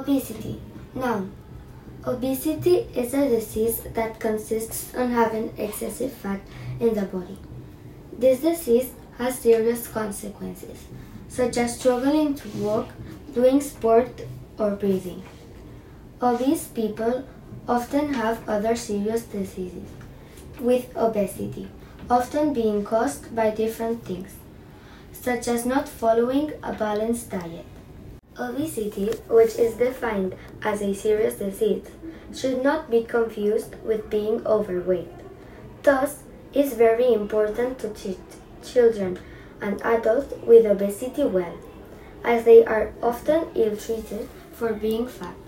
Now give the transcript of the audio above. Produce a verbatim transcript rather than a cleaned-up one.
Obesity. Noun. Obesity is a disease that consists on having excessive fat in the body. This disease has serious consequences, such as struggling to walk, doing sport, or breathing. Obese people often have other serious diseases with obesity, often being caused by different things, such as not following a balanced diet. Obesity, which is defined as a serious disease, should not be confused with being overweight. Thus, it is very important to treat children and adults with obesity well, as they are often ill-treated for being fat.